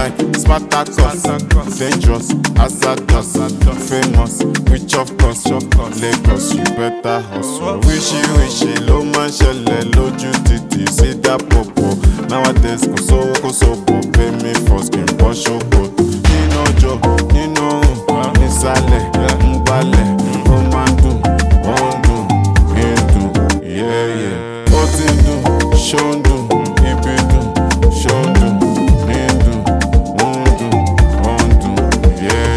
like Spartacus, dangerous, hazardous, famous, rich of course, Lagos, you better hustle. Wishy, low man ṣẹlẹ̀ lójú títì, see that popo. Nowadays, kò sówó kò sóbò, pay me for skin, bọ́ ṣòkò. Nínú ọjọ́, nínú òun, nísàlẹ̀, ń gbálẹ̀, ó máa ń dùn, ó ń dùn, kí n dùn, yeah. Ó ti ń dùn, ṣó ń dùn, ibi dùn, ṣó ń dùn, ní dùn, ó ń dùn, ó ń dùn, yeah.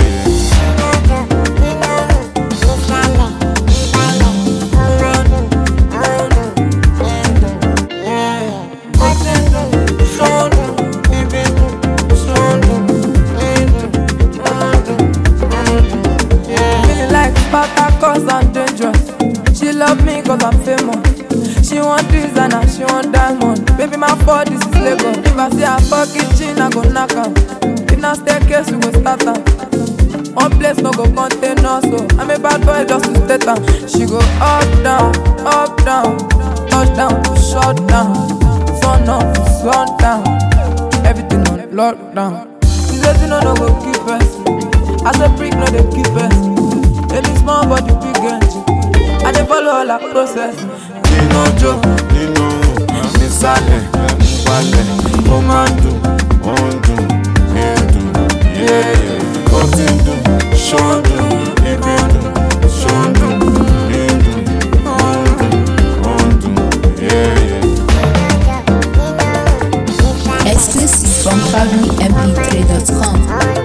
Cause I'm dangerous. She love me cause I'm famous. She want designer, she want diamond. Baby, my fault, this is Lagos. If I see her for kitchen, I go knock her. If not staircase, we go start her. One place no go contain us, so I'm a bad boy just to state her. She go up, down, touchdown, shut down. Sun up, sun down. Everything on lockdown. She says you know no go keep us. As a brick, no they keep us. Baby small but you big energy. I dey follow all her process. Nínú ọjọ́, nínú nísàlẹ̀, ń gbálẹ̀, ó máa ń dùn, ó ń dùn, ní dùn, yeah. Ó ti ń dùn, ṣó ń dùn, ibi dùn, ṣó ń dùn, ní dùn, ó ń dùn, ó ń dùn, yeah. Exclusive from ProudlyMP3.com.